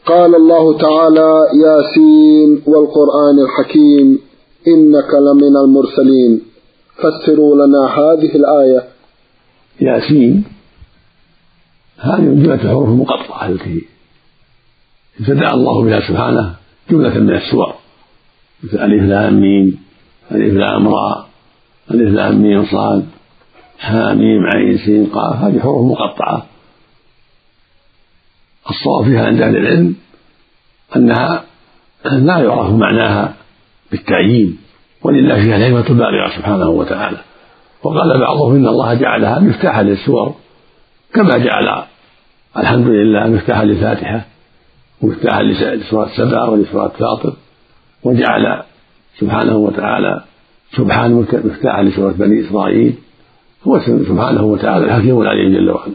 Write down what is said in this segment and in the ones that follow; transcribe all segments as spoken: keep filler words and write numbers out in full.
قال الله تعالى: ياسين والقرآن الحكيم إنك لمن المرسلين. فسروا لنا هذه الآية. ياسين هذه من جملة الحروف المقطعة التي ابتدأ الله بها سبحانه جملة من السور، مثل ألف لام ميم، ألف لام راء، ألف لام ميم صاد، حاميم عين سين قاف. هذه حروف مقطعة الصواب فيها عند أهل العلم أنها لا يعرف معناها بالتعيين، ولله فيها الحكمة البالغة سبحانه وتعالى. وقال بعضهم إن الله جعلها مفتاحا للسور، كما جعل الحمد لله مفتاحا للفاتحة ومفتاحا لسورة سبع ولسورة فاطر، وجعل سبحانه وتعالى سبحان مفتاحا لسورة بني إسرائيل. هو سبحانه وتعالى الحكيم العليم جل وعلا.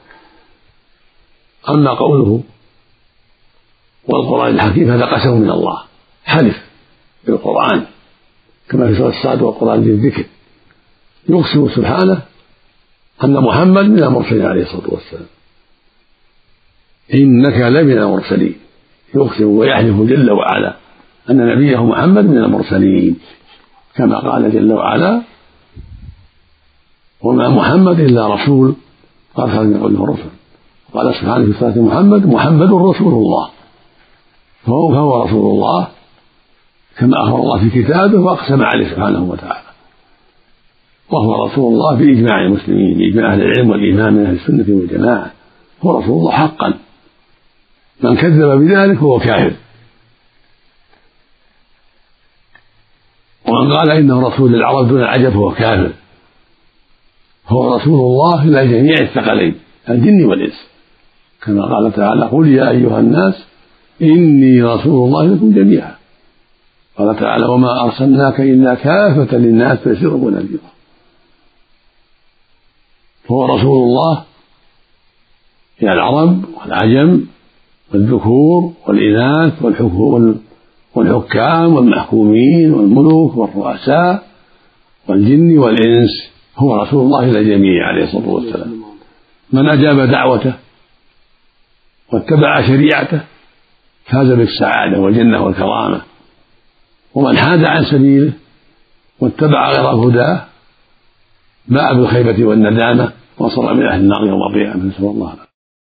أما قوله والقرآن الحكيم هذا قسم من الله، حلف بالقرآن كما في سورة الصاد: والقرآن ذي الذكر. يقسم سبحانه أن محمد من المرسلين عليه الصلاة والسلام، إنك لمن المرسلين. يقسم ويحلف جل وعلا أن نبيه محمد من المرسلين، كما قال جل وعلا: وما محمد إلا رسول قد خلت من قبله الرسل. قال سبحانه في صلاة محمد: محمد رسول الله، فهو, فهو رسول الله كما أخبر الله في كتابه وأقسم عليه سبحانه وتعالى. وهو رسول الله بإجماع المسلمين، بإجماع أهل العلم والإيمان من أهل السنة والجماعة. هو رسول الله حقا، من كذب بذلك فهو كافر، ومن قال إنه رسول للعرب دون العجب فهو كافر. هو رسول الله إلى جميع الثقلين الجن والإنس، كما قال تعالى: قل يا أيها الناس إني رسول الله لكم جميعا. قال تعالى: وما أرسلناك إلا كافة للناس بشيرا ونذيرا. هو رسول الله إلى العرب والعجم والذكور والإناث والحكام والمحكومين والملوك والرؤساء والجن والإنس. هو رسول الله إلى الجميع عليه الصلاة والسلام. من أجاب دعوته واتبع شريعته فاز بالسعادة والجنة والكرامة، ومن حاد عن سبيله واتبع غير هداه باء بالخيبة والندامة وصار من أهل النار يوم القيامة. نسأل الله